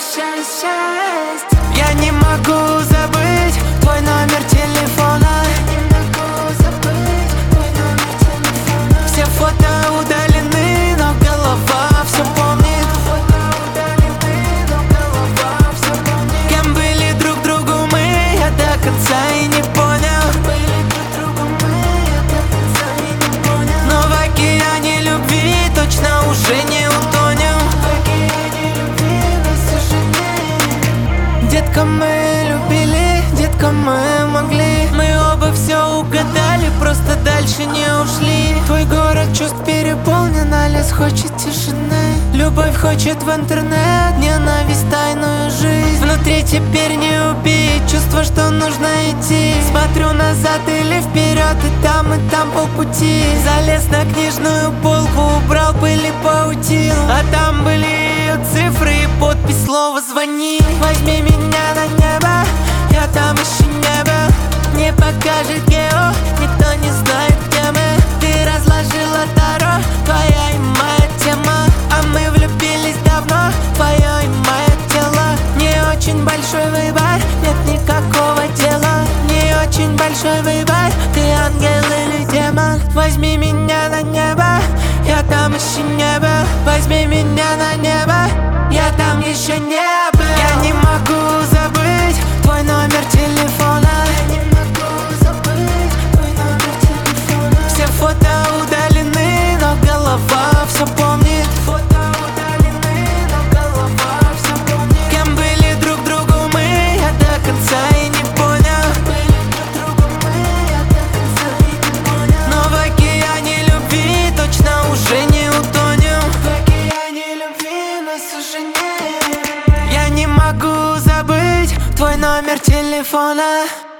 666. Я не могу забыть твой номер телефона. Все фото удалены, но голова все помнит. Кем были друг другу мы, я до конца и не понял. Но в океане любви точно уже не утонем. Детка, мы любили, детка, мы могли. Мы оба все угадали, просто дальше не ушли. Твой город чувств переполнен, а лес хочет тишины. Любовь хочет в интернет, ненависть тайную жизнь. Внутри теперь не убить чувство, что нужно идти. Смотрю назад или вперед, и там полпути. Залез на книжную полку, убрал пыль и паутину. А там были ее цифры и подпись слова «звони». Возьми меня на небо, я там еще не был. Не покажет гео, никто не знает, где мы. Ты разложила таро, твоя и моя тема. А мы влюбились давно, твое и мое тело. Не очень большой выбор, нет никакого дела. Не очень большой выбор, ты ангел или демон. Возьми меня на небо, я там еще не был. Возьми меня на небо, я там еще не был. Я не могу забыть твой номер телефона. Все фото удалены, но голова все помнит. Кем были друг другу мы, я до конца и не понял. Но в океане любви точно уже не утонем. В океане любви нас уже нет. Я не могу забыть твой номер телефона.